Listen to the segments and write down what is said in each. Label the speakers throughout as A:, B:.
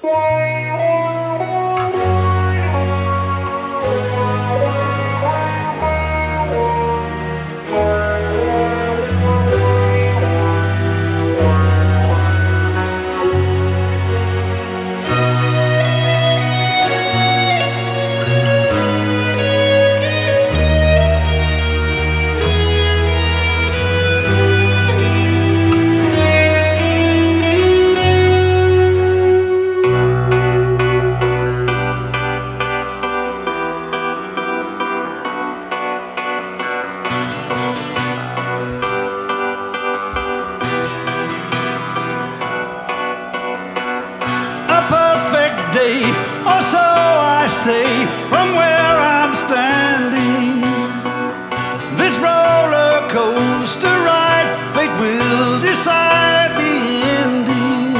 A: Or so I say from where I'm standing. This roller coaster ride, fate will decide the ending.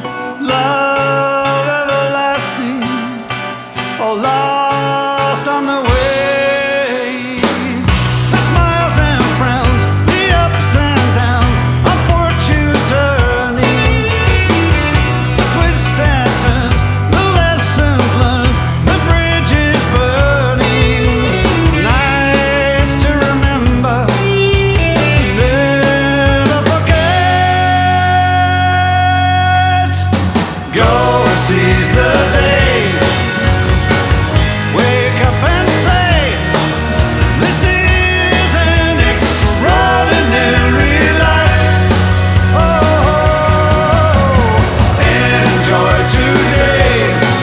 A: Love everlasting, or lost on the way. The smiles and frowns, the ups and downs of fortune turning, the twists and turns, the lessons learned, the bridges burning. Nights to remember, never forget. Go seize the day. Wake up and say, this is an extraordinary life. Oh, enjoy today.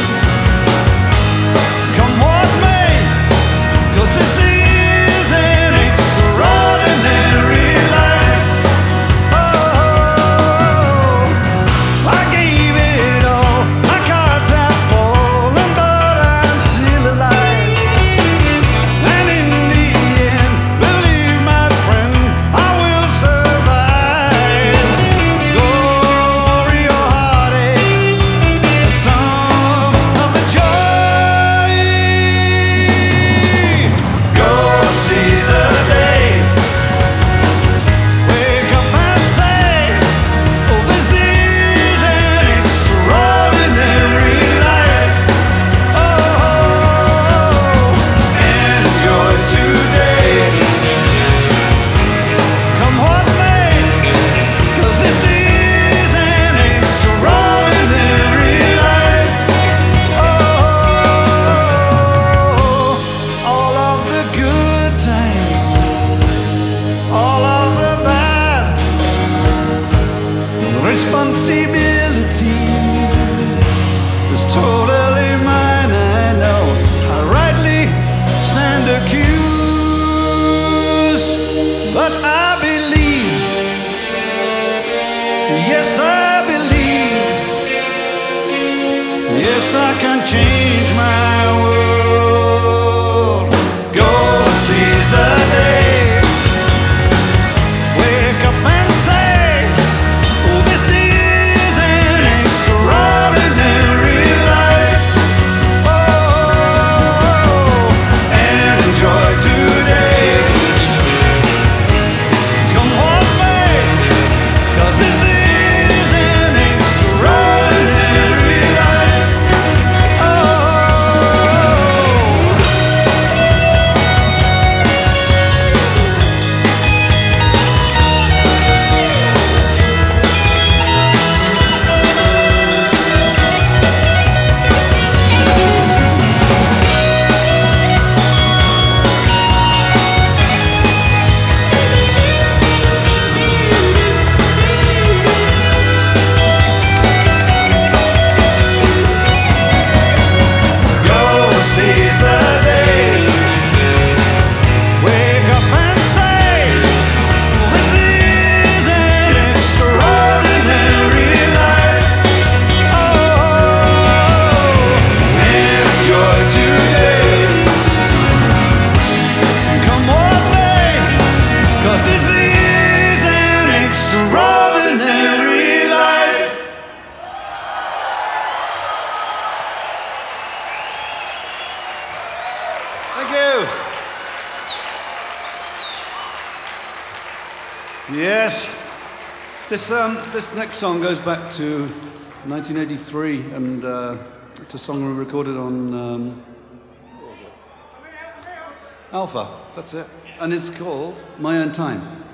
A: Come what may, 'cause this is an extraordinary life. Oh, I gave it all, my cards have fallen, but I'm still alive. And in the end, believe my friend, I will survive. Glory or heartache, and some of the joy. Go seize the day. Wake up and say, oh, this is an extraordinary life. Oh, enjoy today. Come what may, 'cause this is an extraordinary life. Oh, all of the good times, all of the bad, responsibility is totally mine. I know I rightly stand accused, but I believe, yes I believe, yes I can change my world. Go seize the day. Wake up and say, oh, this is an extraordinary life. Oh, enjoy today. Come what may, 'cause this is an extraordinary life. Oh, go seize the day. Wake up and say, this is an extraordinary life. Oh, enjoy today. Come what may, 'cause this is an extraordinary life. Thank you. Yes, this next song goes back to
B: 1983, and it's a song we recorded on Alpha, that's it. And it's called My Own Time.